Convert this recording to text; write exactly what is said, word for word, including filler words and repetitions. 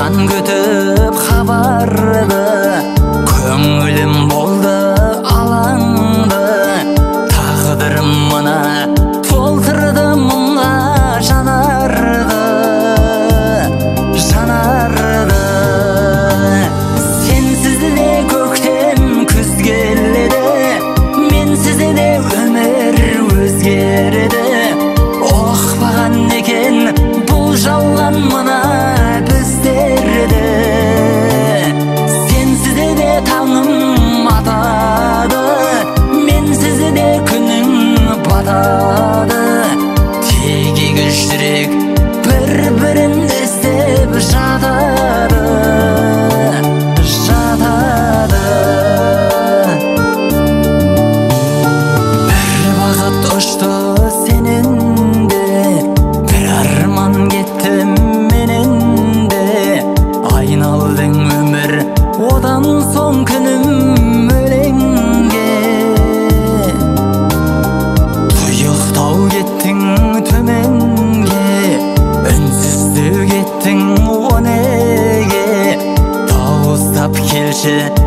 жан күтіп хабарды, көңілім болды алаңды, тағдырым мына толтырды мұңға жанарды, жанарды. Сенсіз де көктем күз келеді, менсіз де өмір өзгереді. Оқпаған екен бұл жалған мына біздерді. Сенсіз де таңым атады, менсіз де күнім батады. Тек екі жүрек бір-бірін іздеп жатады, жатады. Бір бақыт ұшты сенен де, бір арман кетті менен де. Айналдың өмір одан соң күнім өлеңге. Тұйықтау кеттің төменге, үнсіздік еттің о неге. Дауыстап келші